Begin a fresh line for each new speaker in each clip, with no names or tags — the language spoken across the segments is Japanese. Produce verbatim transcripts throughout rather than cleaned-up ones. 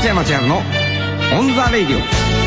松山千春のオンザレイディ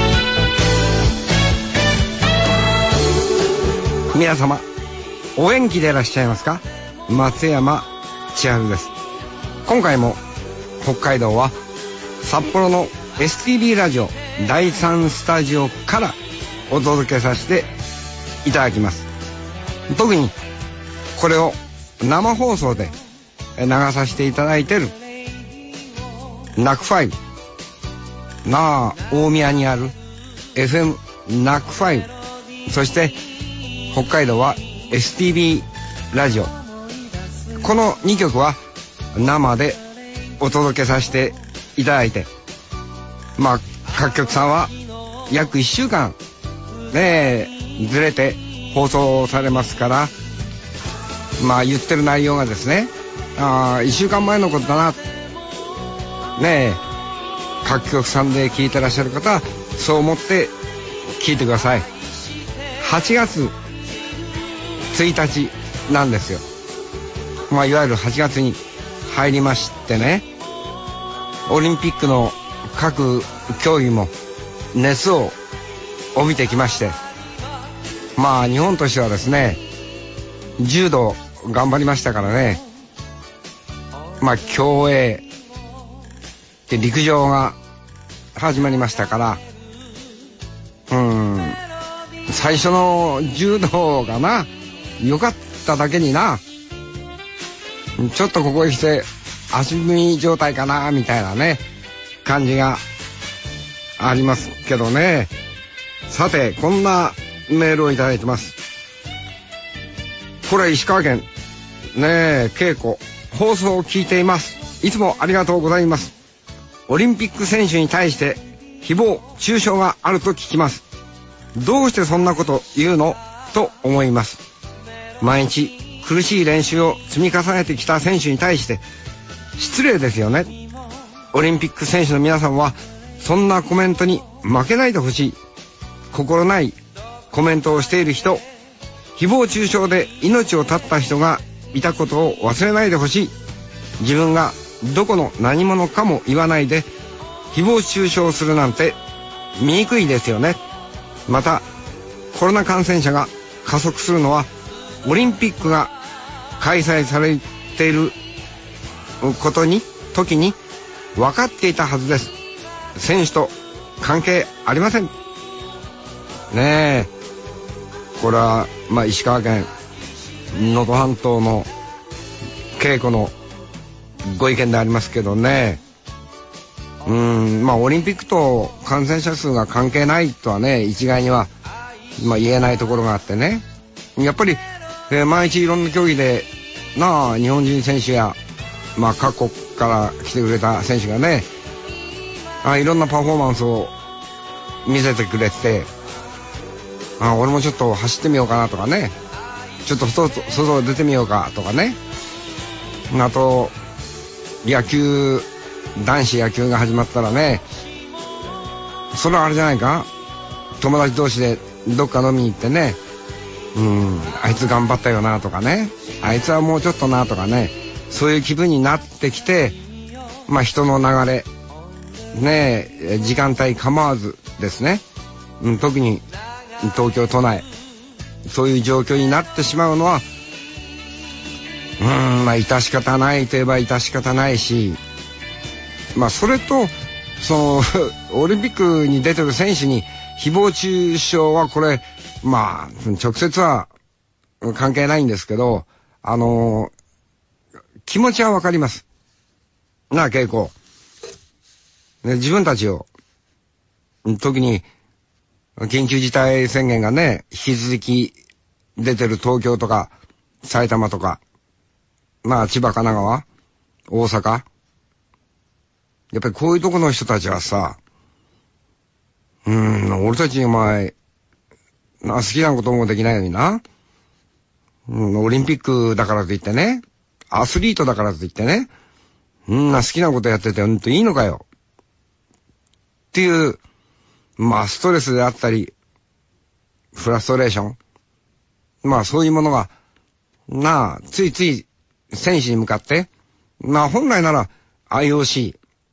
オ。皆様お元気でいらっしゃいますか？松山千春です。今回も北海道は札幌の エスティービー ラジオだいさんスタジオからお届けさせていただきます。特にこれを生放送で流させていただいているナックファイブなあ大宮にある エフエム ナックファイブ、そして北海道は エスティービー ラジオ、このにきょくは生でお届けさせていただいて、まあ各局さんは約いっしゅうかんねえずれて放送されますから、まあ言ってる内容がですね、あいっしゅうかんまえのことだなねえ、各局さんで聞いてらっしゃる方はそう思って聞いてください。はちがつついたちなんですよ。まあいわゆるはちがつに入りましてね、オリンピックの各競技も熱を帯びてきまして、まあ日本としてはですね、柔道頑張りましたからね、まあ競泳で陸上が始まりましたから、うーん最初の柔道がな良かっただけにな、ちょっとここへ来て足踏み状態かなみたいなね感じがありますけどね。さてこんなメールをいただいてます。これ石川県ねえ、稽古放送を聞いています。いつもありがとうございます。オリンピック選手に対して誹謗中傷があると聞きます。どうしてそんなこと言うのと思います。毎日苦しい練習を積み重ねてきた選手に対して失礼ですよね。オリンピック選手の皆さんはそんなコメントに負けないでほしい。心ないコメントをしている人、誹謗中傷で命を絶った人がいたことを忘れないでほしい。自分がどこの何者かも言わないで誹謗中傷するなんて醜いですよね。またコロナ感染者が加速するのはオリンピックが開催されていることに時に分かっていたはずです。選手と関係ありませんねえ。これはまあ石川県能登半島の稽古のご意見でありますけどね。うーんまあオリンピックと感染者数が関係ないとはね一概には、まあ、言えないところがあってね、やっぱり、えー、毎日いろんな競技でなあ日本人選手や、まあ、各国から来てくれた選手がねあいろんなパフォーマンスを見せてくれて、あ俺もちょっと走ってみようかなとかね、ちょっと外外出てみようかとかね、あと野球男子野球が始まったらね、それはあれじゃないか、友達同士でどっか飲みに行ってね、うんあいつ頑張ったよなとかね、あいつはもうちょっとなとかね、そういう気分になってきて、まあ人の流れねえ時間帯構わずですね、うん、特に東京都内そういう状況になってしまうのはうーんまあ致し方ないといえば致し方ないし、まあそれとそのオリンピックに出てる選手に誹謗中傷はこれまあ直接は関係ないんですけど、あのー、気持ちはわかりますなあ稽古、ね、自分たちを特に緊急事態宣言がね引き続き出てる東京とか埼玉とかまあ千葉神奈川大阪、やっぱりこういうとこの人たちはさ、うーん俺たちお前な好きなこともできないのにな、うん、オリンピックだからといってね、アスリートだからといってね、うんな好きなことやっててうんといいのかよっていうまあストレスであったりフラストレーション、まあそういうものがなあついつい選手に向かって、まあ本来なら アイオーシ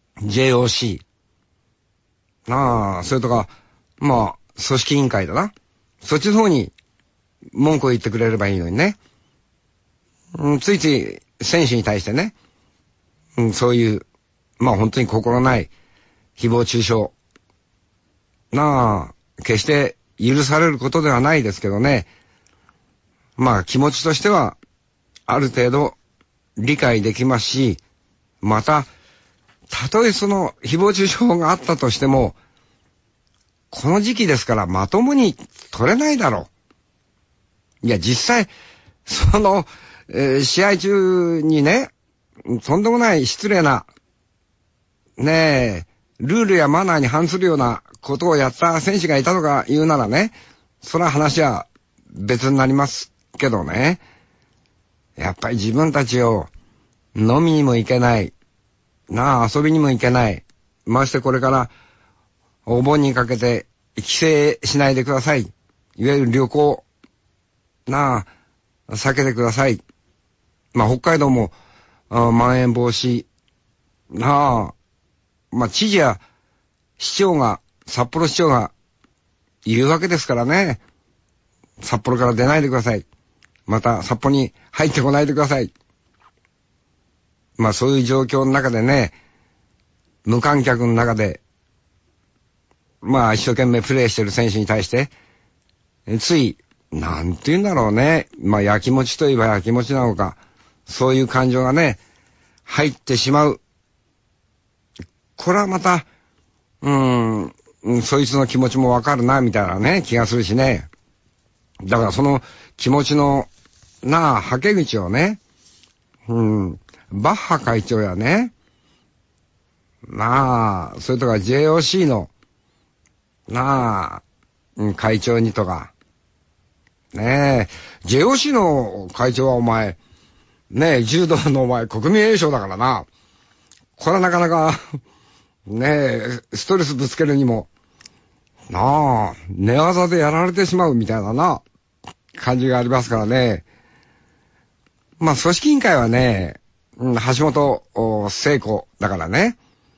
ジェイオーシー。なあ、それとか、まあ、組織委員会だな。そっちの方に文句を言ってくれればいいのにね。うん、ついつい選手に対してね、うん、そういう、まあ本当に心ない誹謗中傷。なあ、決して許されることではないですけどね。まあ気持ちとしては、ある程度理解できますし、また、たとえその誹謗中傷があったとしても、この時期ですからまともに取れないだろう。いや実際、その、えー、試合中にね、とんでもない失礼な、ねえ、ルールやマナーに反するようなことをやった選手がいたとか言うならね、それは話は別になりますけどね。やっぱり自分たちを飲みにも行けない、なあ遊びにも行けない、ましてこれからお盆にかけて帰省しないでください。いわゆる旅行、なあ避けてください。まあ北海道もあまん延防止、なあ、まあ知事や市長が、札幌市長が言うわけですからね。札幌から出ないでください。また札幌に入ってこないでください。まあそういう状況の中でね、無観客の中で、まあ一生懸命プレーしてる選手に対して、つい、なんて言うんだろうね。まあやきもちといえばやきもちなのか、そういう感情がね、入ってしまう。これはまた、うーん、そいつの気持ちもわかるな、みたいなね、気がするしね。だからその気持ちの、なあ、はけ口をね、うん、バッハ会長やね、なあ、それとか ジェイオーシー の、なあ、会長にとか、ねえ、ジェイオーシー の会長はお前、ねえ、柔道のお前、国民栄誉賞だからな。これはなかなか、ねえ、ストレスぶつけるにも、なあ、寝技でやられてしまうみたいなな、感じがありますからね。まあ、組織委員会はね、うん、橋本聖子だからね。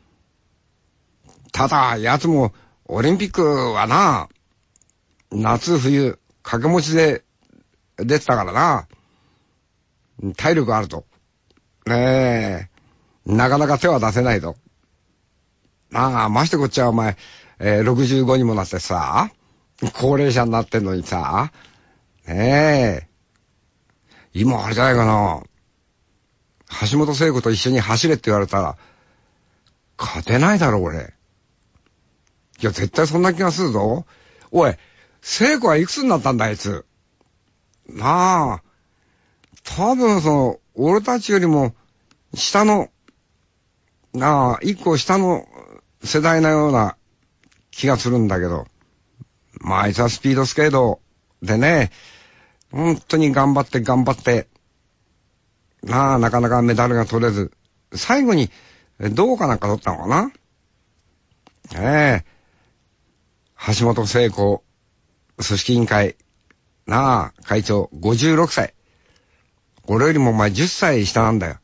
ただ、奴も、オリンピックはな、夏冬、掛け持ちで出てたからな。体力あると。ねえ、なかなか手は出せないと。ああ、ましてこっちはお前、えー、ろくじゅうごにもなってさ、高齢者になってんのにさ、ねえ、今あれじゃないかな。橋本聖子と一緒に走れって言われたら、勝てないだろ、俺。いや、絶対そんな気がするぞ。おい、聖子はいくつになったんだ、あいつ。なあ、多分その、俺たちよりも、下の、なあ、一個下の世代のような気がするんだけど。まあ、あいつはスピードスケートでね、本当に頑張って頑張って、なあ、なかなかメダルが取れず、最後に、銅かなんか取ったのかな。ええ、橋本聖子、組織委員会、なあ、会長、ごじゅうろくさい。俺よりもお前じゅっさい下なんだよ。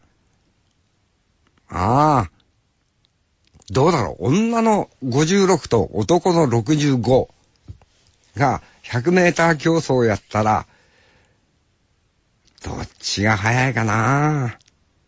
ああ、どうだろう、女のごじゅうろくと男のろくじゅうごがひゃくメーター競争をやったら、どっちが早いかな。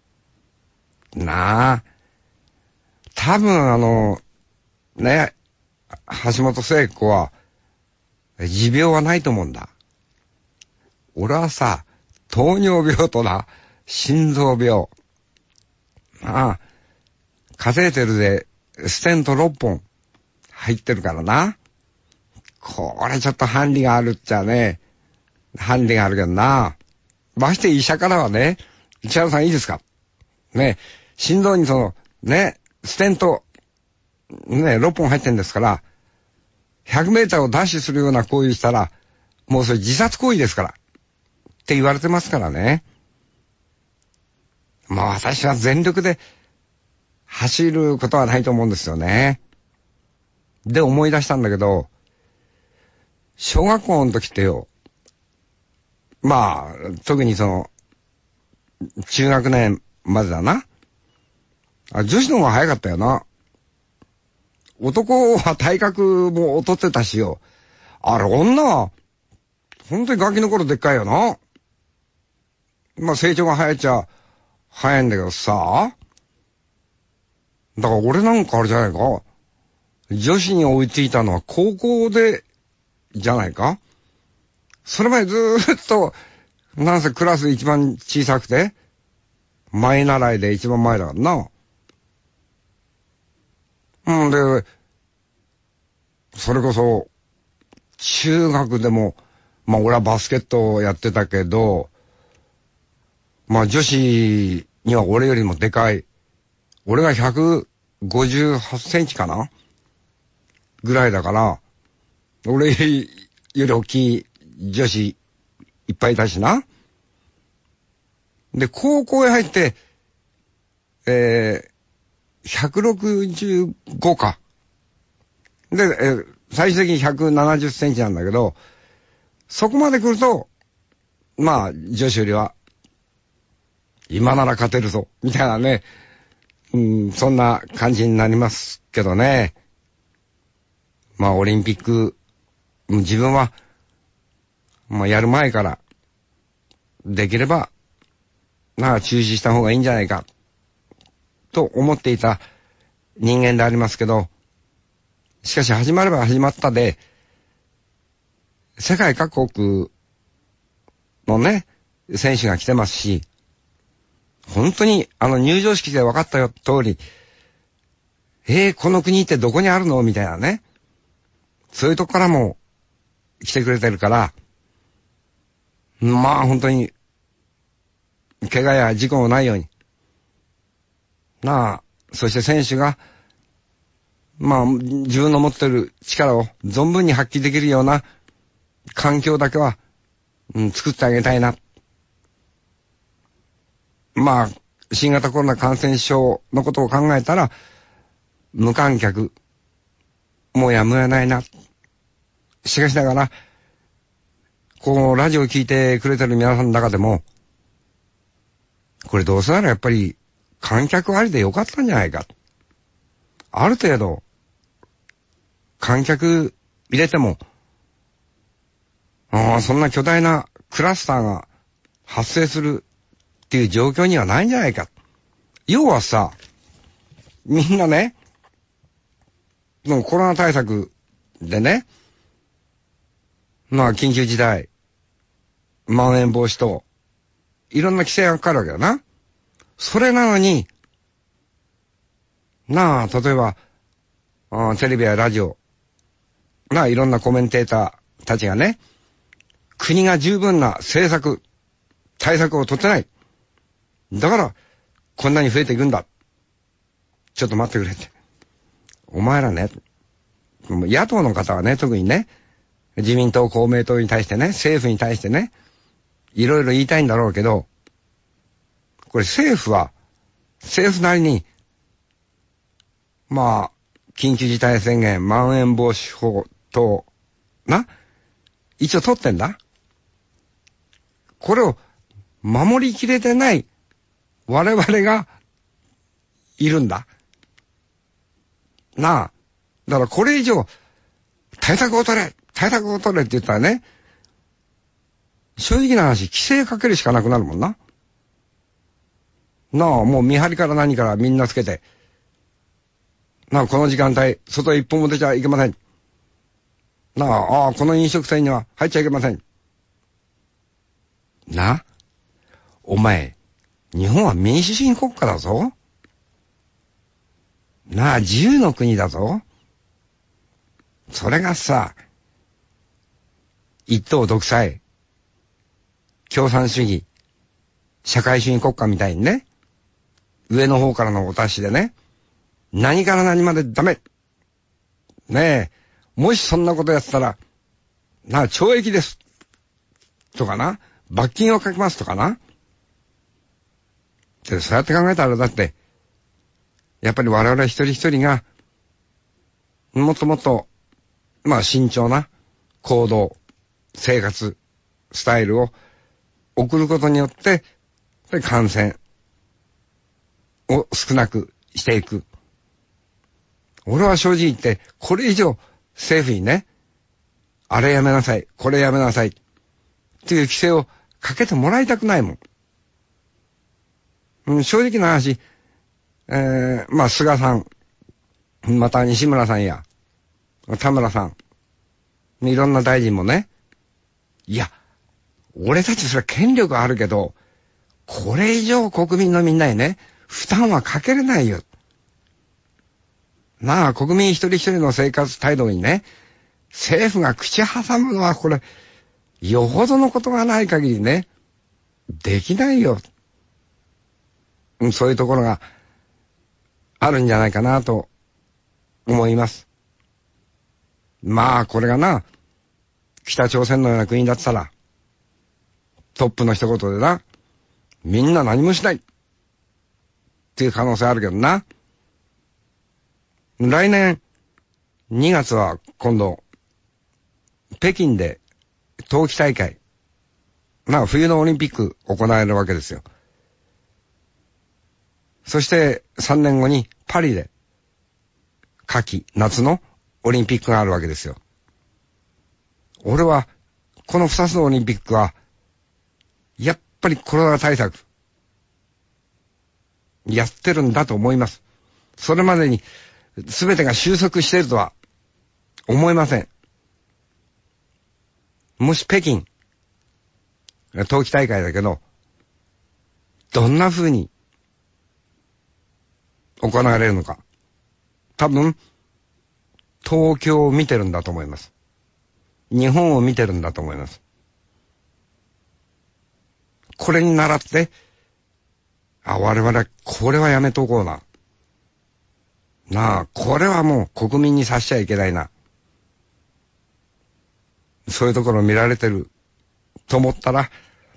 なあ。多分あの、ね、橋本聖子は、持病はないと思うんだ。俺はさ、糖尿病とな、心臓病。ああ、カテーテルでステントろっぽん入ってるからな。これちょっと範囲があるっちゃね、範囲があるけどな。まして医者からはね、市原さんいいですかね、心臓にその、ね、ステント、ね、ろっぽん入ってんですから、ひゃくメーターをダッシュするような行為したら、もうそれ自殺行為ですから。って言われてますからね。まあ私は全力で走ることはないと思うんですよね。で思い出したんだけど、小学校の時ってよ、まあ特にその中学年までだな。あ、女子の方が早かったよな。 男は体格も劣ってたしよ。あれ、女は、本当にガキの頃でっかいよな。まあ成長が早いっちゃ早いんだけどさ。だから俺なんかあれじゃないか。女子に追いついたのは高校で、じゃないか。それまでずーっと、なんせクラス一番小さくて、前習いで一番前だからな。うんで、それこそ、中学でも、まあ俺はバスケットをやってたけど、まあ女子には俺よりもでかい。俺がひゃくごじゅうはちセンチかなぐらいだから、俺より大きい女子いっぱいいたしな。で、高校へ入って、えー、ひゃくろくじゅうごか。で、えー、最終的にひゃくななじゅっセンチなんだけど、そこまで来ると、まあ、女子よりは、今なら勝てるぞ、みたいなね、うん、そんな感じになりますけどね。まあ、オリンピック、自分は、まあ、やる前から、できれば、まあ、中止した方がいいんじゃないか、と思っていた人間でありますけど、しかし始まれば始まったで、世界各国のね、選手が来てますし、本当にあの入場式で分かったよ通り、えー、この国ってどこにあるのみたいなね。そういうとこからも来てくれてるから、まあ本当に、怪我や事故もないように。なあ、そして選手が、まあ自分の持ってる力を存分に発揮できるような環境だけは、うん、作ってあげたいな。まあ、新型コロナ感染症のことを考えたら、無観客、もうやむを得ないな。しかしながら、このラジオを聞いてくれてる皆さんの中でも、これどうせならやっぱり観客ありでよかったんじゃないか。ある程度、観客入れても、ああ、そんな巨大なクラスターが発生するっていう状況にはないんじゃないか。要はさ、みんなね、もうコロナ対策でね、まあ緊急事態、まん延防止と、いろんな規制がかかるわけだな。それなのに、なあ、例えば、あテレビやラジオ、なあ、いろんなコメンテーターたちがね、国が十分な政策、対策を取ってない。だから、こんなに増えていくんだ。ちょっと待ってくれって。お前らね、野党の方はね、特にね、自民党、公明党に対してね、政府に対してね、いろいろ言いたいんだろうけど、これ政府は、政府なりに、まあ、緊急事態宣言、まん延防止法等、な、一応取ってんだ。これを守りきれてない我々がいるんだ。なあ。だからこれ以上、対策を取れ対策を取れって言ったらね、正直な話、規制かけるしかなくなるもんな。なあ、もう見張りから何からみんなつけて、なあ、この時間帯、外へ一歩も出ちゃいけません。なあ、ああ、この飲食店には入っちゃいけません。なあ、お前、日本は民主主義国家だぞ。なあ、自由の国だぞ。それがさ、一党独裁、共産主義、社会主義国家みたいにね、上の方からのお達しでね、何から何までダメ。ねえ、もしそんなことやってたら、なあ、懲役です。とかな、罰金をかけますとかな。で、そうやって考えたらだって、やっぱり我々一人一人が、もっともっと、まあ慎重な行動、生活、スタイルを送ることによって、感染を少なくしていく。 俺は正直言って、これ以上政府にね、あれやめなさい、これやめなさい、っていう規制をかけてもらいたくないもん。うん、正直な話、えー、まあ、菅さん、また西村さんや、田村さん、いろんな大臣もね、いや、俺たちそれは権力あるけど、これ以上国民のみんなにね、負担はかけれないよ。まあ、国民一人一人の生活態度にね、政府が口挟むのはこれ、よほどのことがない限りね、できないよ。そういうところがあるんじゃないかなと思います。まあ、これがな、北朝鮮のような国だったら、トップの一言でな、みんな何もしないっていう可能性あるけどな。来年にがつは今度、北京で冬季大会、まあ冬のオリンピック行われるわけですよ。そしてさんねんごにパリで夏季、夏のオリンピックがあるわけですよ。俺はこのふたつのオリンピックはやっぱりコロナ対策やってるんだと思います。それまでに全てが収束しているとは思いません。もし北京、冬季大会だけど、どんな風に行われるのか。多分、東京を見てるんだと思います。日本を見てるんだと思います。これに倣って、あ、我々はこれはやめとこうな。なあ、これはもう国民にさしちゃいけないな。そういうところを見られてると思ったら、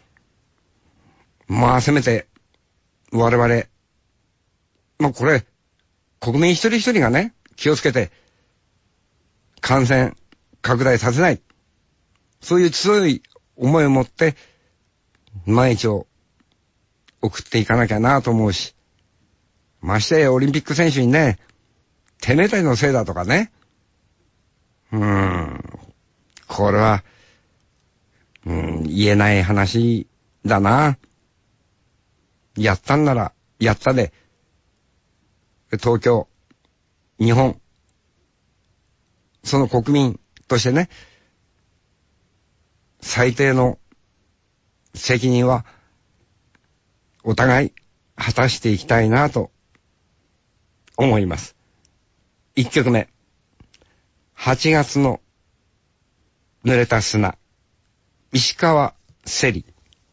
まあせめて我々、まあこれ、国民一人一人がね、気をつけて、感染拡大させない。そういう強い思いを持って、毎日を送っていかなきゃなと思うし、ましてやオリンピック選手にね、てめえたちのせいだとかね、うーん、これは、うん、言えない話だな。やったんなら、やったで、東京、日本、その国民としてね、最低の責任は、お互い果たしていきたいなと思います。一曲目、はちがつの濡れた砂、石川せり。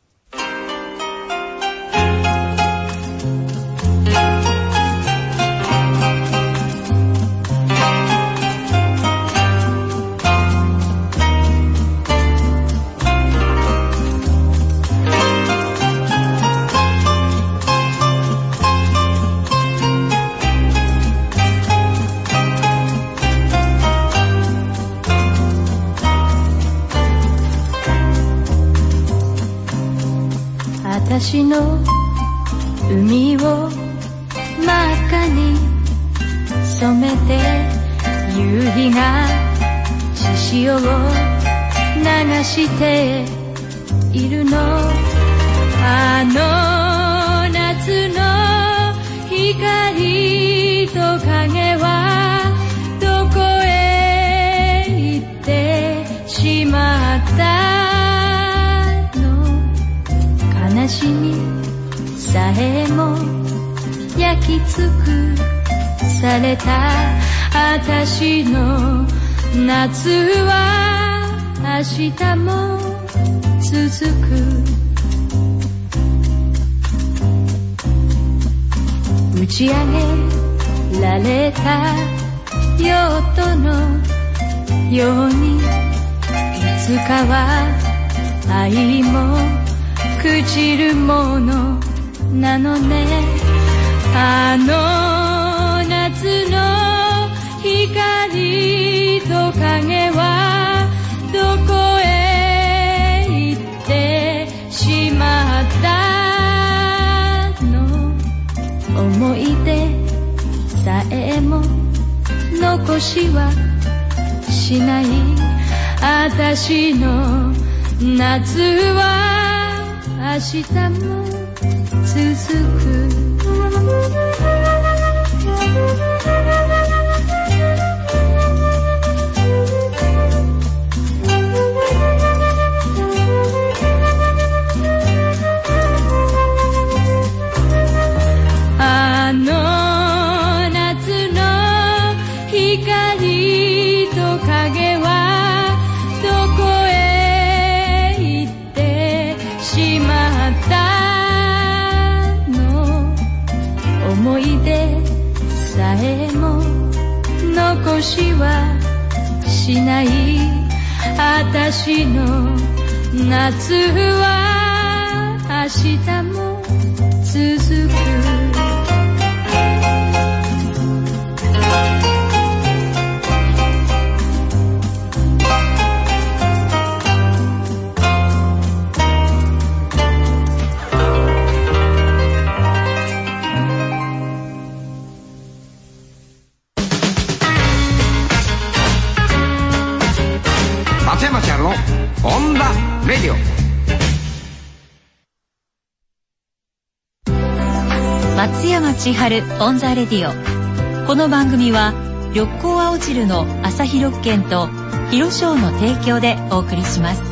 私の海を真っ赤に染めて夕日が血潮を流しているの。あの夏の光と影はどこへ行ってしまったの。悲しみさえも焼き尽くされた私の夏は明日も続く。打ち上げられたヨットのようにいつかは愛も朽ちるものなのね。あの夏の光と影はどこへ行ってしまったの。思い出さえも残しはしない。私の夏は明日も続く。あの夏の光と影はどこへ行ってしまったの。思い出さえも残しはしない。私の夏は明日も続く。
松山千春のオンダレディオ。
松山千春オンザレディオ。この番組は緑光青汁の朝日緑券と広商の提供でお送りします。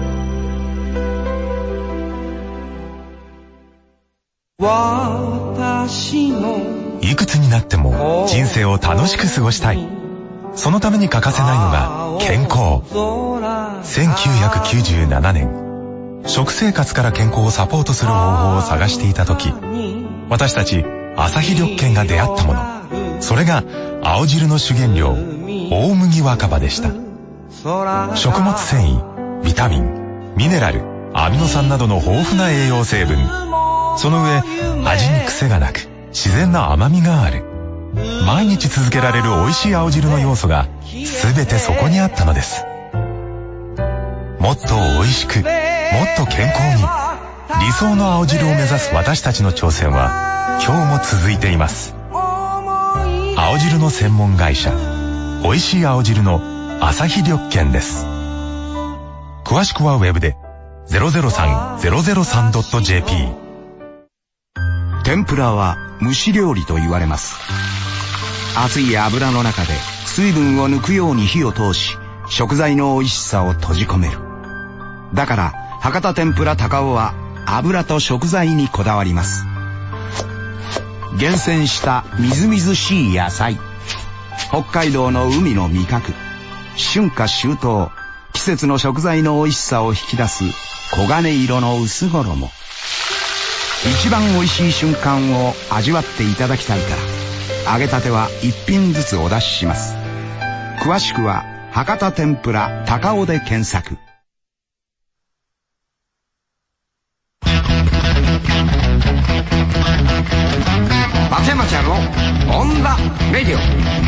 いくつになっても人生を楽しく過ごしたい。そのために欠かせないのが健康。せんきゅうひゃくきゅうじゅうななねん、食生活から健康をサポートする方法を探していた時、私たち朝日緑券が出会ったもの、それが青汁の主原料、大麦若葉でした。食物繊維、ビタミン、ミネラル、アミノ酸などの豊富な栄養成分、その上味に癖がなく自然な甘みがある。毎日続けられる美味しい青汁の要素が全てそこにあったのです。もっと美味しく、もっと健康に、理想の青汁を目指す私たちの挑戦は今日も続いています。青汁の専門会社、美味しい青汁の朝日緑券です。詳しくはウェブで ゼロゼロさん ゼロゼロさん ドット ジェーピー。
天ぷらは蒸し料理と言われます。熱い油の中で水分を抜くように火を通し、食材の美味しさを閉じ込める。だから博多天ぷら高尾は油と食材にこだわります。厳選したみずみずしい野菜、北海道の海の味覚、春夏秋冬、季節の食材の美味しさを引き出す黄金色の薄衣。一番美味しい瞬間を味わっていただきたいから、揚げたては一品ずつお出しします。詳しくは博多天ぷら高尾で検索。
松山千春のオンダレディオ。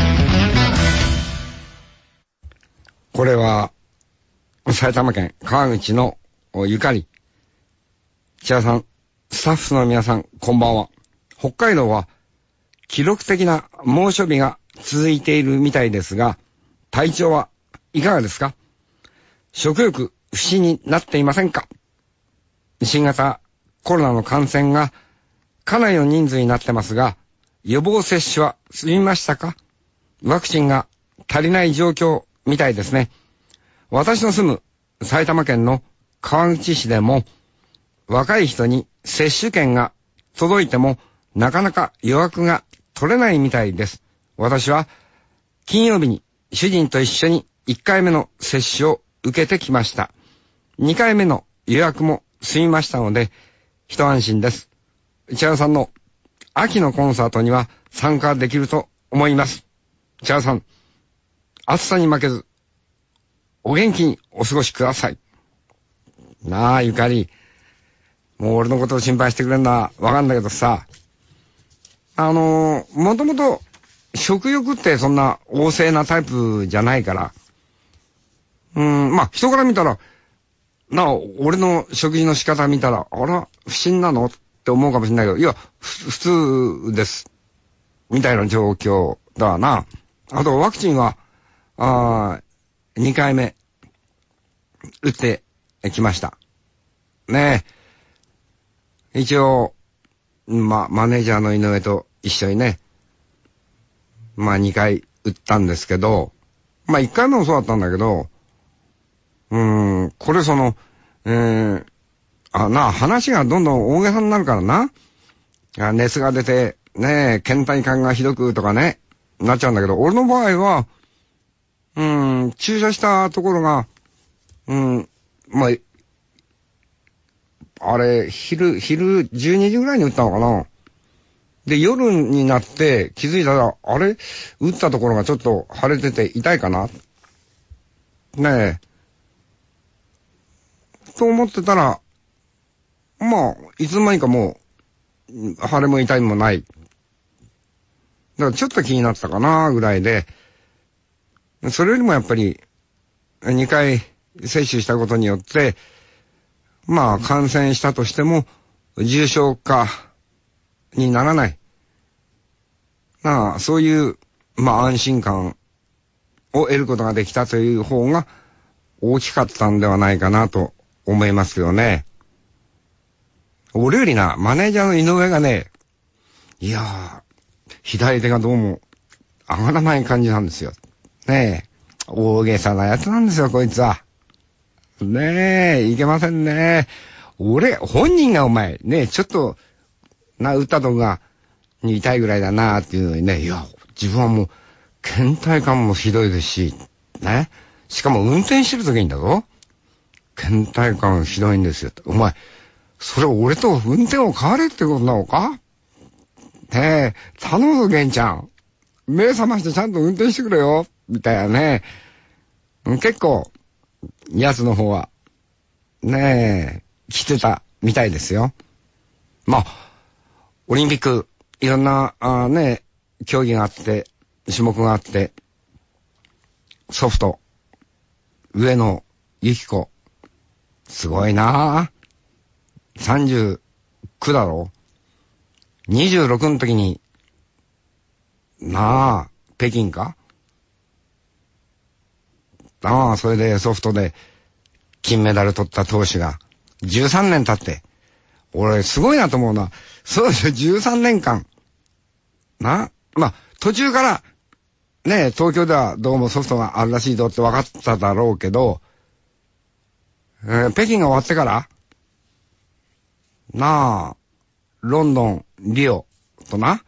これは埼玉県川口のゆかり。千春さん、スタッフの皆さん、こんばんは。北海道は記録的な猛暑日が続いているみたいですが、体調はいかがですか？食欲不振になっていませんか？新型コロナの感染がかなりの人数になってますが、予防接種は済みましたか？ワクチンが足りない状況みたいですね。私の住む埼玉県の川口市でも、若い人に接種券が届いてもなかなか予約が取れないみたいです。私は金曜日に主人と一緒にいっかいめの接種を受けてきました。にかいめの予約も済みましたので一安心です。千春さんの秋のコンサートには参加できると思います。千春さん、暑さに負けずお元気にお過ごしください。なあ、ゆかり、もう俺のことを心配してくれるのはわかんだけどさ、あのー、もともと食欲ってそんな旺盛なタイプじゃないから、うーん、まあ人から見たら、なあ、俺の食事の仕方見たら、あら、不審なのって思うかもしれないけど、いや、普通です。みたいな状況だな。 あとワクチンは、あにかいめ打ってきました。ねえ。一応、ま、マネージャーの井上と一緒にね、まあにかい打ったんですけど、まあいっかいめもそうだったんだけど、うーん、これその、えー、あ、な、話がどんどん大げさになるからな。熱が出て、ねえ、倦怠感がひどくとかね、なっちゃうんだけど、俺の場合は、うーん、注射したところが、うん、まあ、あれ、昼、昼じゅうにじぐらいに打ったのかな。で、夜になって気づいたら、あれ打ったところがちょっと腫れてて痛いかなねえ。と思ってたら、まあ、いつの間にかもう、腫れも痛いもない。だからちょっと気になったかなぐらいで、それよりもやっぱり、にかい接種したことによって、まあ感染したとしても重症化にならない。まあそういう、まあ安心感を得ることができたという方が大きかったんではないかなと思いますよね。俺よりな、マネージャーの井上がね、いやー、左手がどうも上がらない感じなんですよ。ねえ、大げさなやつなんですよ、こいつは。ねえ、いけませんね。俺、本人がお前、ねえ、ちょっと、な、打ったとこが、痛いぐらいだなっていうのにね、いや、自分はもう、倦怠感もひどいですし、ね。しかも運転してる時にだぞ。倦怠感ひどいんですよ。お前、それ俺と運転を変われってことなのか？ねえ、頼むぞ、玄ちゃん。目覚ましてちゃんと運転してくれよ。みたいなね。結構、奴の方は、ねえ、来てたみたいですよ。まあ、オリンピック、いろんな、あね、競技があって、種目があって、ソフト、上野由岐子、すごいなぁ。さんじゅうきゅうだろ？ にじゅうろく の時に、なあ、北京か？ああ、それでソフトで金メダル取った投手がじゅうさんねん経って、俺すごいなと思うな。そうですよ、じゅうさんねんかん。な、まあ、途中から、ね、東京ではどうもソフトがあるらしいぞって分かっただろうけど、えー、北京が終わってから、なあ、ロンドン、リオとな、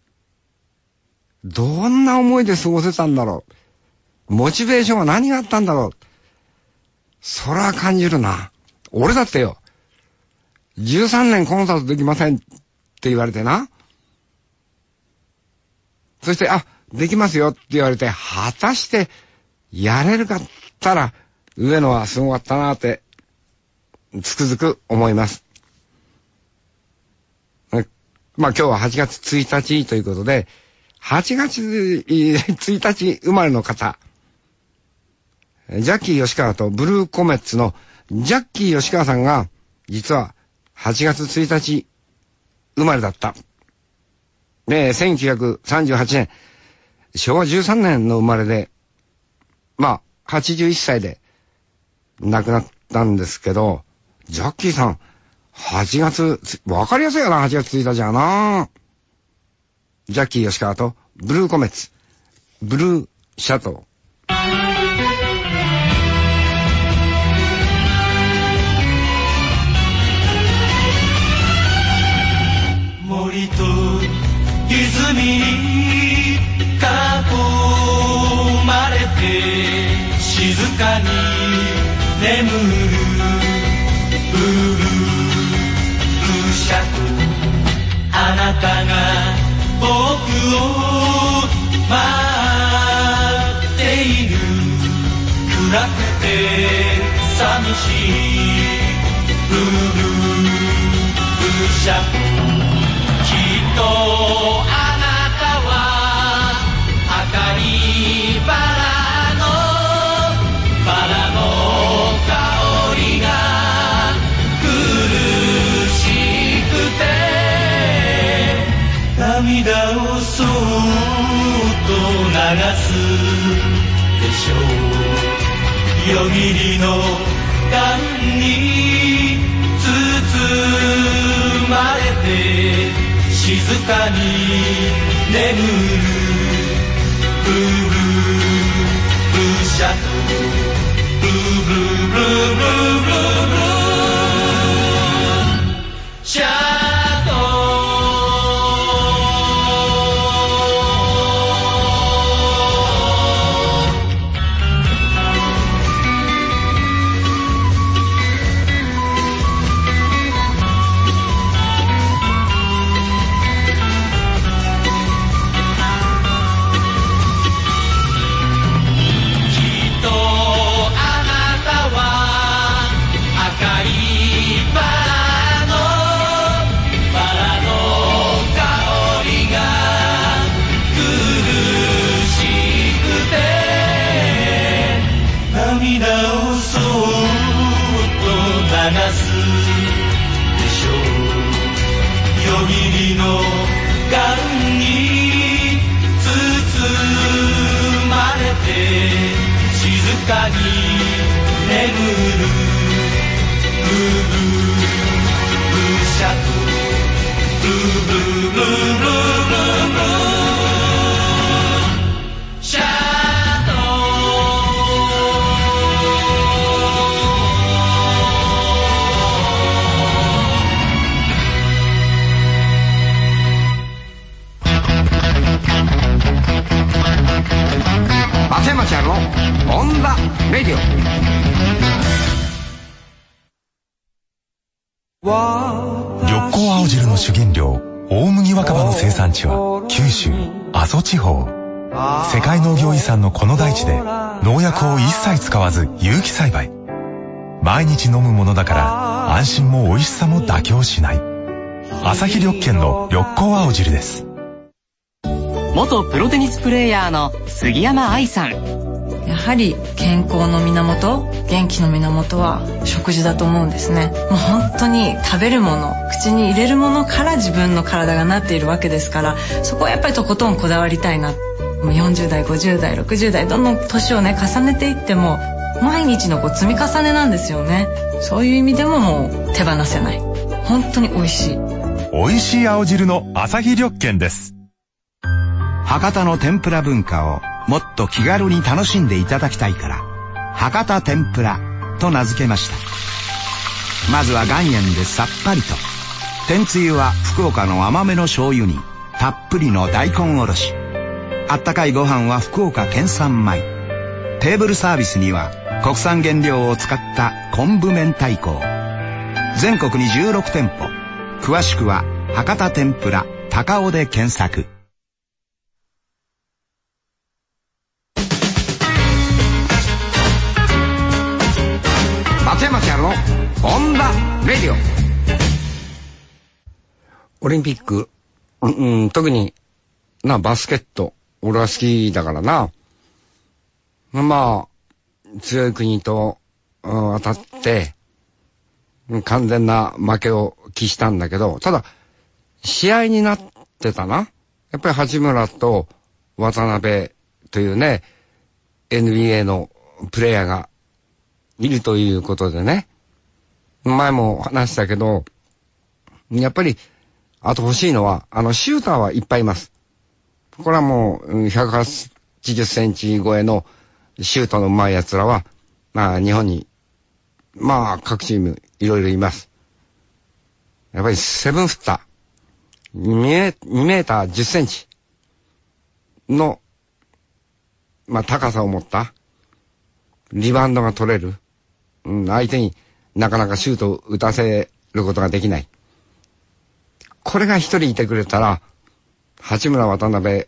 どんな思いで過ごせたんだろう。モチベーションは何があったんだろう。そら感じるな。俺だってよ、じゅうさんねんコンサートできませんって言われてな。そして、あ、できますよって言われて、果たしてやれるかったら、上野はすごかったなって、つくづく思います。まあ今日ははちがつついたちということで、はちがつついたち生まれの方、ジャッキー吉川とブルーコメッツのジャッキー吉川さんが、実ははちがつついたち生まれだった。で、せんきゅうひゃくさんじゅうはちねん、しょうわじゅうさんねんの生まれで、まあ、はちじゅういっさいで亡くなったんですけど、ジャッキーさん、はちがつ、わかりやすいよな、はちがつついたちはな。ジャッキー吉川とブルーコメッツ、ブルーシャトー。
森と泉に囲まれて静かに眠るブルーシャトー、あなたが僕を待っている、暗くて寂しいブルーシャトー、きっとあなたは明かりバラのバラの香りが苦しくて涙をそっと流すしょう。夜霧のガンに包まれて静かに眠るブルーブルーシャドウブルーブルーブルーブルーブルーブルーシャドウ。
松山千春のオンザレディオ。
緑光青汁の主原料大麦若葉の生産地は九州阿蘇地方。世界農業遺産のこの大地で農薬を一切使わず有機栽培。毎日飲むものだから安心も美味しさも妥協しない。朝日緑見の緑光青汁です。
元プロテニスプレーヤーの杉山愛さん。
やはり健康の源、元気の源は食事だと思うんですね。もう本当に食べるもの、口に入れるものから自分の体がなっているわけですから、そこはやっぱりとことんこだわりたいな。よんじゅう代、ごじゅう代、ろくじゅう代、どんどん年をね重ねていっても毎日のこう積み重ねなんですよね。そういう意味でももう手放せない。本当に美味しい。
美味しい青汁の朝日緑見です。
博多の天ぷら文化をもっと気軽に楽しんでいただきたいから博多天ぷらと名付けました。まずは岩塩でさっぱりと。天つゆは福岡の甘めの醤油にたっぷりの大根おろし。あったかいご飯は福岡県産米。テーブルサービスには国産原料を使った昆布明太子。全国にじゅうろく店舗。詳しくは博多天ぷら高尾で検索。
松山千春のオンザレディオ。オリンピック、うん、うん、特になバスケット俺は好きだからな。まあ強い国と、うん、当たって完全な負けを喫したんだけど、ただ試合になってたな。やっぱり八村と渡辺というね エヌビーエー のプレイヤーがいるということでね、前も話したけど、やっぱりあと欲しいのはあのシューターはいっぱいいます。これはもうひゃくはちじゅっセンチ超えのシュートの上手い奴らはまあ日本にまあ各チームいろいろいます。やっぱりセブンフッターにメーターじゅっセンチのまあ高さを持ったリバウンドが取れる、うん、相手になかなかシュートを打たせることができない。これが一人いてくれたら八村渡辺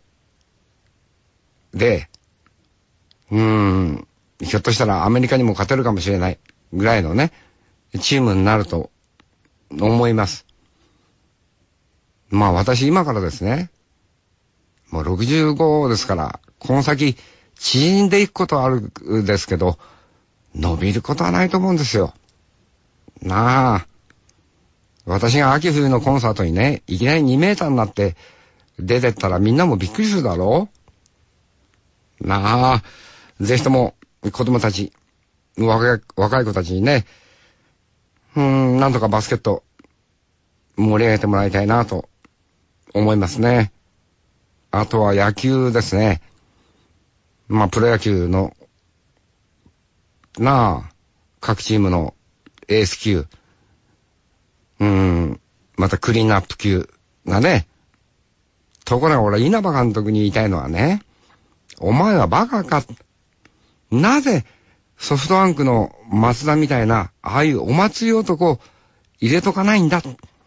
でうーんひょっとしたらアメリカにも勝てるかもしれないぐらいのねチームになると思います。まあ私今からですねもうろくじゅうごですからこの先縮んでいくことはあるんですけど伸びることはないと思うんですよ。なあ私が秋冬のコンサートにねいきなりにメーターになって出てったらみんなもびっくりするだろうなあ。 ぜひとも子供たち、若い、若い子たちにね、うーん、なんとかバスケット盛り上げてもらいたいなと思いますね。あとは野球ですね。まあ、プロ野球の、なあ、各チームのエース級、うーん、またクリーンアップ級がね、ところが俺、稲葉監督に言いたいのはね、お前はバカか。なぜソフトバンクの松田みたいな、ああいうお祭り男を入れとかないんだ。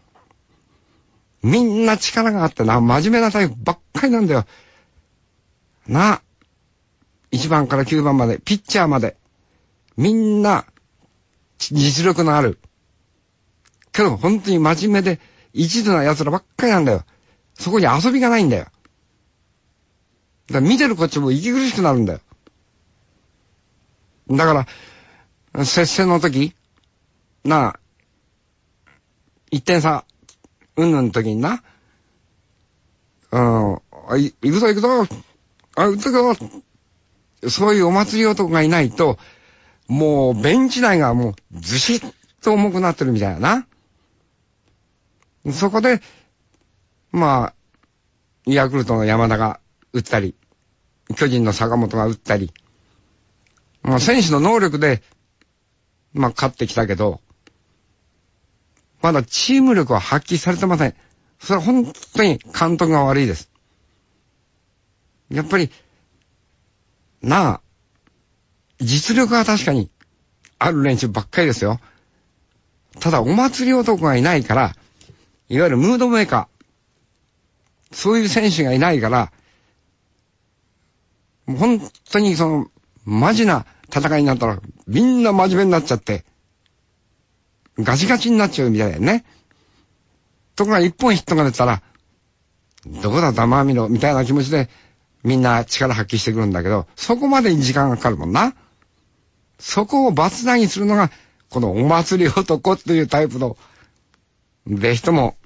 みんな力があってな、真面目なタイプばっかりなんだよ。な、いちばんからきゅうばんまで、ピッチャーまで、みんな実力のある。けど本当に真面目で一途な奴らばっかりなんだよ。そこに遊びがないんだよ。だから見てるこっちも息苦しくなるんだよ。だから、接戦の時、なあ、一点差、うんぬんの時にな、うん、い、行くぞ行くぞ、あ、行くぞ、そういうお祭り男がいないと、もうベンチ内がもうずしっと重くなってるみたいな。そこで、まあ、ヤクルトの山田が打ったり、巨人の坂本が打ったり、まあ選手の能力で、まあ勝ってきたけど、まだチーム力は発揮されてません。それは本当に監督が悪いです。やっぱり、なあ、実力は確かにある連中ばっかりですよ。ただお祭り男がいないから、いわゆるムードメーカー、そういう選手がいないから、もう本当にその、マジな戦いになったら、みんな真面目になっちゃって、ガチガチになっちゃうみたいだよね。ところが一本ヒットが出たら、どこだ黙みろみたいな気持ちで、みんな力発揮してくるんだけど、そこまでに時間がかかるもんな。そこをバツナギするのが、このお祭り男っていうタイプの、ぜひとも、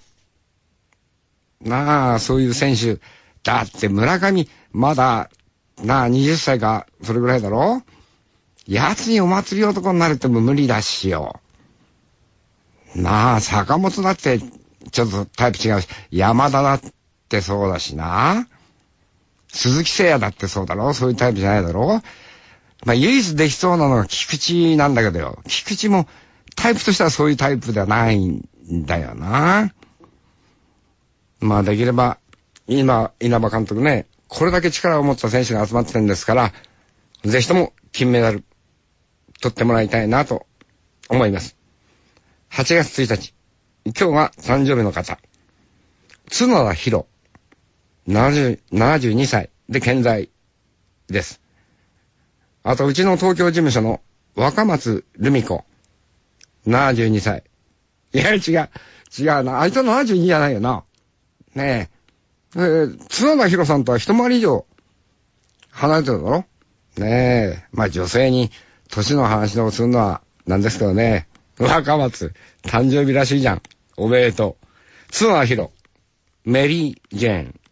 なあ、そういう選手、だって村上、まだ、なあ、はたちか、それぐらいだろ？奴にお祭り男になれても無理だしよ。なあ、坂本だって、ちょっとタイプ違うし、山田だってそうだしな。鈴木誠也だってそうだろ？そういうタイプじゃないだろ？まあ、唯一できそうなのが菊池なんだけどよ。菊池も、タイプとしてはそういうタイプではないんだよな。まあ、できれば、今、稲葉監督ね、これだけ力を持った選手が集まってるんですから、ぜひとも金メダル、取ってもらいたいなと思います。はちがつついたち、今日が誕生日の方、角田博、ななじゅう、ななじゅうにさいで健在です。あと、うちの東京事務所の若松留美子、ななじゅうにさい。いや、違う、違うな。あいつはななじゅうにじゃないよな。ねえ。えー、角田博さんとは一回り以上離れてるだろ？ねえ。まあ女性に年の話をするのはなんですけどね。若松、誕生日らしいじゃん。おめでとう。角田博、メリー・ジェーン。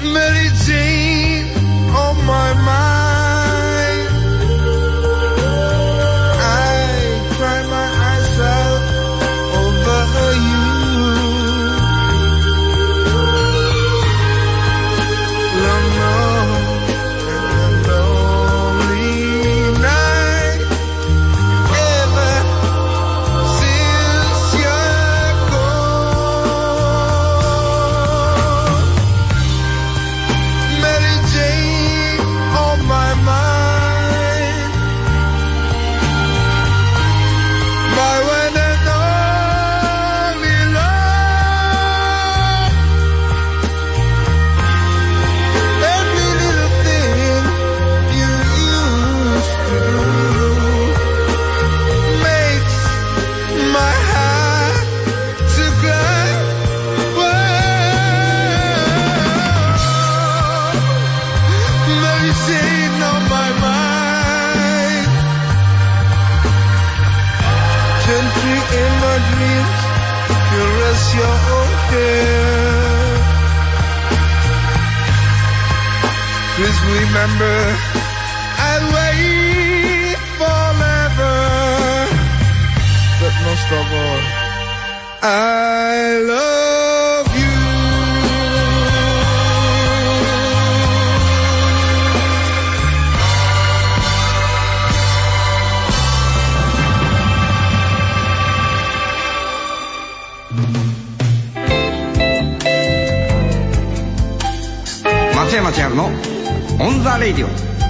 Mary Jane on my mind. I cry my eyes out over you. Long, long and lonely night. Ever since you're gone. Mary Jane on my mind. My one and only love. Every little thing you used to do makes my heart to cry. Whoa. Mary Jane on my mind. Gently in my dreams, caress your hair. Please remember, I'll wait forever. But most of all, I love you.
松山千春のオンザレイディオ。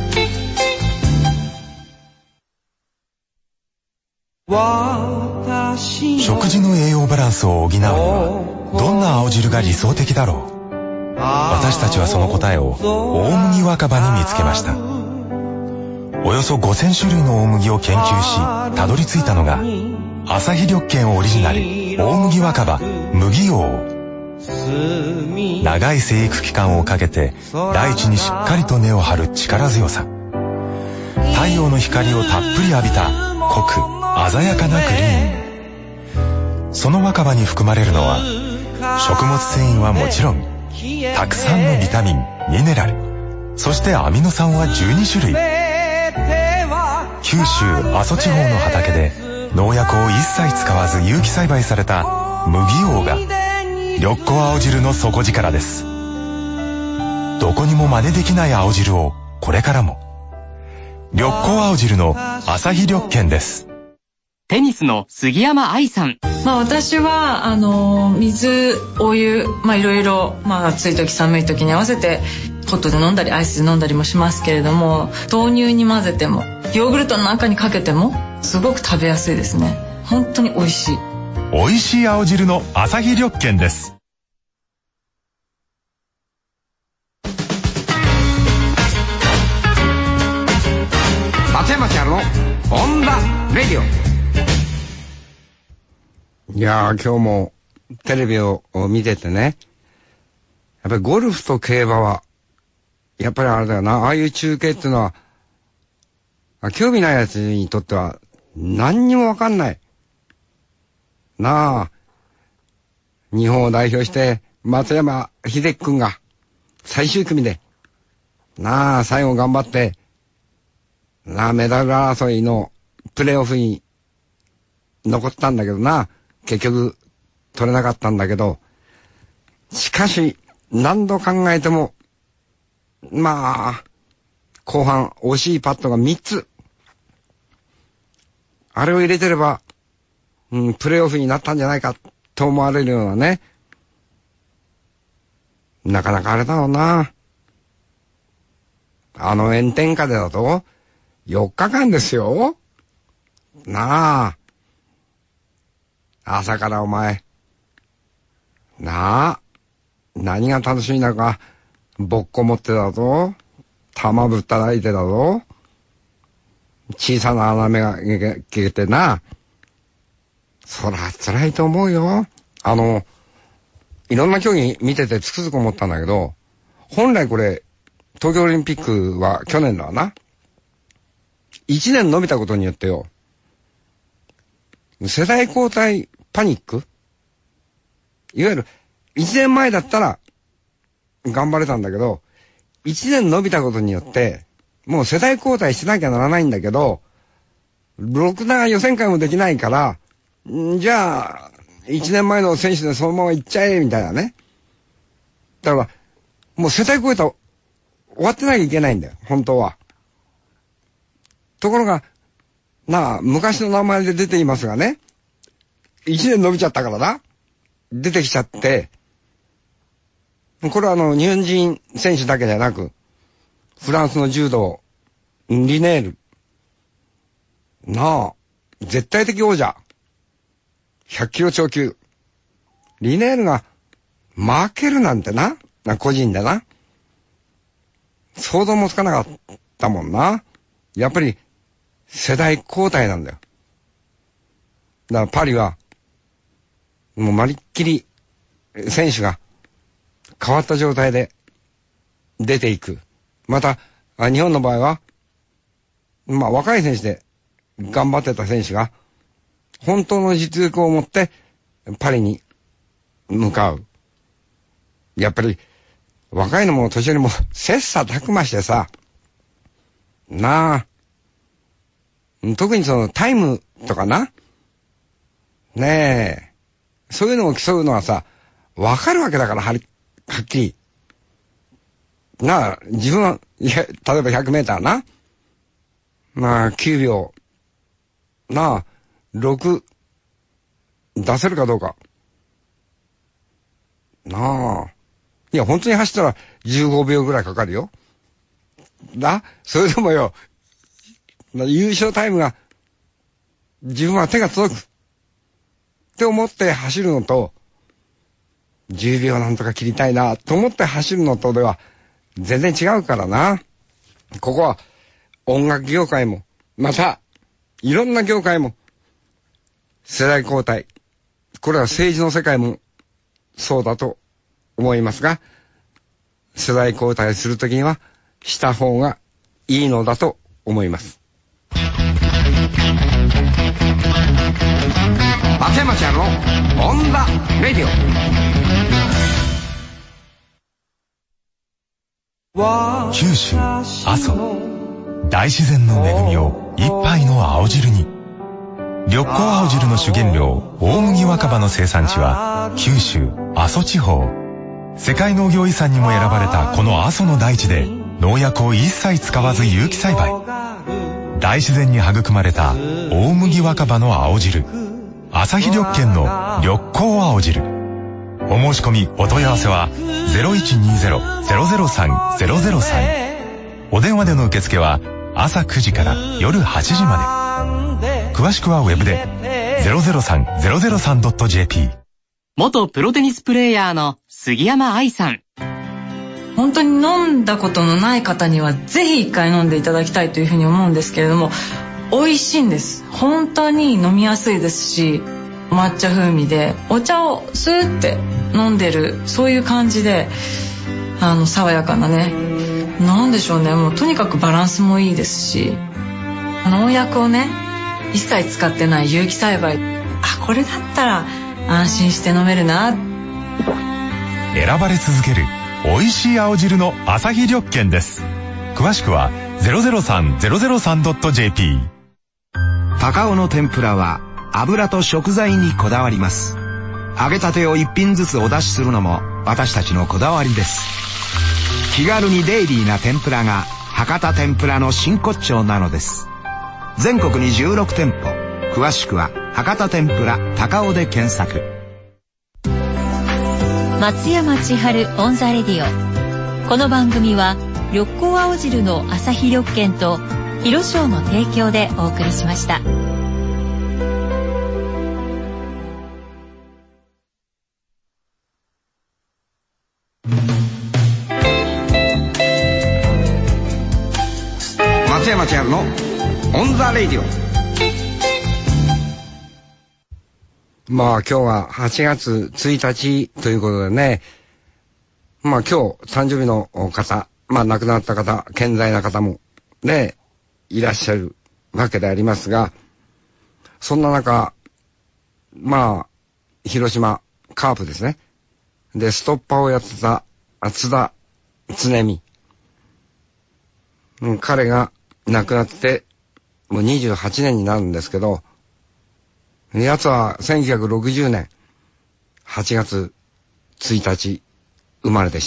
食事の栄養バランスを補うにはどんな青汁が理想的だろう。私たちはその答えを大麦若葉に見つけました。およそごせん種類の大麦を研究したどり着いたのが朝日緑見オリジナル大麦若葉麦王。長い生育期間をかけて大地にしっかりと根を張る力強さ。太陽の光をたっぷり浴びた濃く鮮やかなグリーン。その若葉に含まれるのは食物繊維はもちろんたくさんのビタミン、ミネラル、そしてアミノ酸はじゅうに種類。九州阿蘇地方の畑で農薬を一切使わず有機栽培された麦王が緑子青汁の底力です。どこにも真似できない青汁をこれからも。緑子青汁の朝日緑見です。
テニスの杉山愛さん。
まあ私はあの水、お湯、まあいろいろ、まあ暑い時寒い時に合わせてホットで飲んだりアイスで飲んだりもしますけれども、豆乳に混ぜてもヨーグルトの中にかけてもすごく食べやすいですね。本当に美味しい。
美味しい青汁の朝日緑見です。
松山千春のオンザレディオ。いやー、今日もテレビを見ててね、やっぱりゴルフと競馬はやっぱりあれだよな、ああいう中継っていうのは興味ないやつにとっては何にもわかんないなあ。日本を代表して松山英樹君が最終組でなあ最後頑張ってなあメダル争いのプレーオフに残ったんだけどな、結局取れなかったんだけど、しかし何度考えてもまあ後半惜しいパットがみっつ、あれを入れてれば、うん、プレーオフになったんじゃないかと思われるようなね。なかなかあれだろうな。あの炎天下でだとよっかかんですよ。なあ。朝からお前。なあ。何が楽しみなのか。ぼっこ持ってだぞ。玉ぶったらいてだぞ。小さな穴目がけてな。そら辛いと思うよ。あの、いろんな競技見ててつくづく思ったんだけど、本来これ、東京オリンピックは去年だわな。一年伸びたことによってよ、世代交代パニック？いわゆる、一年前だったら、 頑張れたんだけど、いちねん伸びたことによって、もう世代交代しなきゃならないんだけど、ろくな予選会もできないから、んじゃあ、いちねんまえの選手でそのまま行っちゃえ、みたいなね。だから、もう世代交代終わってなきゃいけないんだよ、本当は。ところが、なあ、昔の名前で出ていますがね、いちねん伸びちゃったからな。出てきちゃって、これはあの、日本人選手だけじゃなく、フランスの柔道、リネール。なあ、絶対的王者。ひゃっキロ超級。リネールが負けるなんてな。な、個人でな。想像もつかなかったもんな。やっぱり、世代交代なんだよ。だからパリは、もうまりっきり、選手が変わった状態で出ていく。また、日本の場合は、まあ若い選手で頑張ってた選手が、本当の実力を持ってパリに向かう。やっぱり、若いのも年寄りも切磋琢磨してさ、なあ、特にそのタイムとかな、ねえ、そういうのを競うのはさ、わかるわけだから、はり、はっきり。なあ、自分は、いや、例えばひゃくメーターな。まあ、きゅうびょう。なあ、ろく、出せるかどうか。なあ。いや、本当に走ったらじゅうごびょうぐらいかかるよ。な、それでもよ、優勝タイムが、自分は手が届く。って思って走るのと、じゅうびょうなんとか切りたいな、と思って走るのとでは、全然違うからな。ここは、音楽業界も、また、いろんな業界も、世代交代。これは政治の世界も、そうだと思いますが、世代交代するときには、した方がいいのだと思います。松山ちゃんのオンザレディオ。
九州阿蘇、大自然の恵みを一杯の青汁に。緑光青汁の主原料大麦若葉の生産地は九州阿蘇地方。世界農業遺産にも選ばれたこの阿蘇の大地で農薬を一切使わず有機栽培。大自然に育まれた大麦若葉の青汁、朝日緑見の緑光青汁。お申し込みお問い合わせは ゼロいちにゼロ ゼロゼロさん ゼロゼロさん。お電話での受付は朝くじから夜はちじまで。詳しくはウェブで ゼロゼロさん ゼロゼロさん ドット ジェーピー。
元プロテニスプレーヤーの杉山愛さん。
本当に飲んだことのない方にはぜひ一回飲んでいただきたいというふうに思うんですけれども、美味しいんです。本当に飲みやすいですし、抹茶風味でお茶をスーって飲んでる、そういう感じで、あの爽やかなね、なんでしょうね、もうとにかくバランスもいいですし、農薬をね一切使ってない有機栽培、あ、これだったら安心して飲めるな。
選ばれ続ける美味しい青汁の朝日緑見です。詳しくは ゼロゼロさん ゼロゼロさん ドット ジェーピー。
高尾の天ぷらは油と食材にこだわります。揚げたてを一品ずつお出しするのも私たちのこだわりです。気軽にデイリーな天ぷらが博多天ぷらの真骨頂なのです。全国にじゅうろくてんぽ、詳しくは博多天ぷら高尾で検索。
松山千春オンザレディオ。この番組は緑光青汁の朝日緑見と広商の提供でお送りしました。
松山千春のオンザレディオ。まあ今日ははちがつついたちということでね、まあ今日誕生日の方、まあ亡くなった方、健在な方もね、いらっしゃるわけでありますが、そんな中、まあ、広島カープですね。で、ストッパーをやってた津田常美。うん、彼が亡くなってもうにじゅうはちねんになるんですけど、奴はせんきゅうひゃくろくじゅうねんはちがつついたち生まれでした。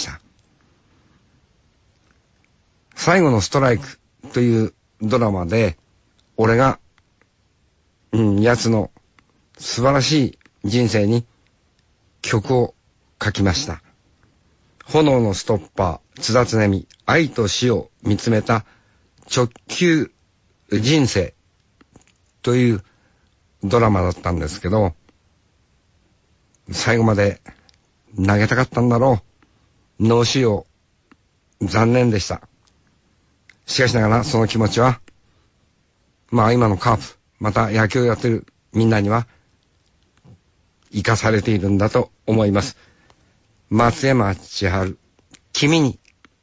最後のストライクというドラマで、俺が、うん、奴の素晴らしい人生に曲を書きました。炎のストッパー、津田常美、愛と死を見つめた直球人生というドラマだったんですけど、最後まで投げたかったんだろう。脳腫瘍、残念でした。しかしながらその気持ちは、まあ今のカープ、また野球をやってるみんなには生かされているんだと思います。松山千春、君に。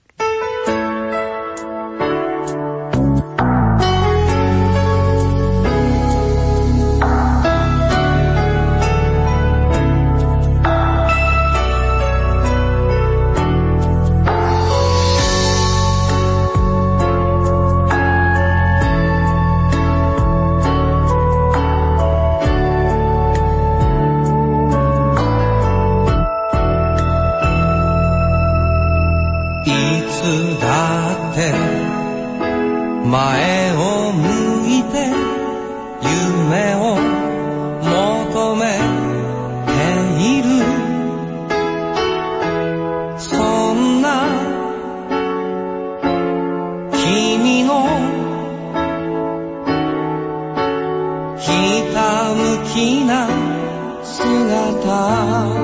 前を向いて夢を求めている、そんな君のひたむきな姿、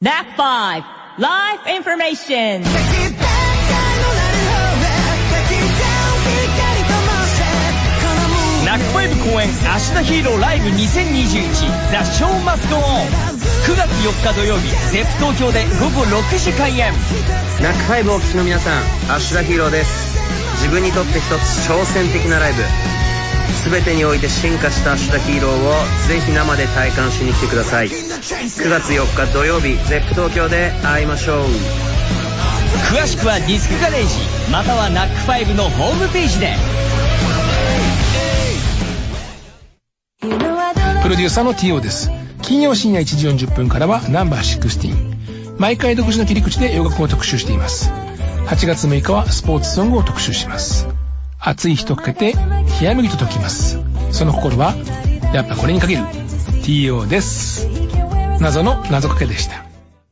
ナックファイブ Life Information。ナックファイブ公演芦田ヒーローライブにせんにじゅういち The Show Must Go On。 くがつよっか土曜日、ゼップ東京でごごろくじ開演。
ナックファイブをお聴きの皆さん、芦田ヒーローです。自分にとって一つ挑戦的なライブ、全てにおいて進化した芦田ヒーローをぜひ生で体感しに来てください。くがつよっか土曜日、ゼップ東京で会いましょう。
詳しくはディスクガレージまたはナックファイブのホームページで。
プロデューサーの ティーオー です。金曜深夜いちじよんじゅっぷんからはナンバーじゅうろく。毎回独自の切り口で洋楽を特集しています。はちがつむいかはスポーツソングを特集します。暑い日とかけて冷麦と解きます。その心はやっぱこれにかける ティーオー です。謎の謎かけでした。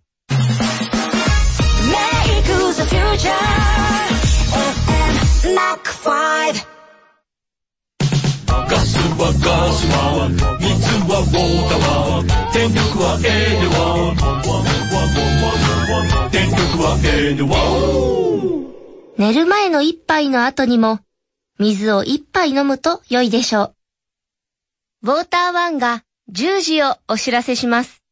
ガスはガスは水はウォーターは電力はエネワ電力はエネワ。
寝る前の一杯の後にも水を一杯飲むと良いでしょう。ウォーターワンがじゅうじをお知らせします。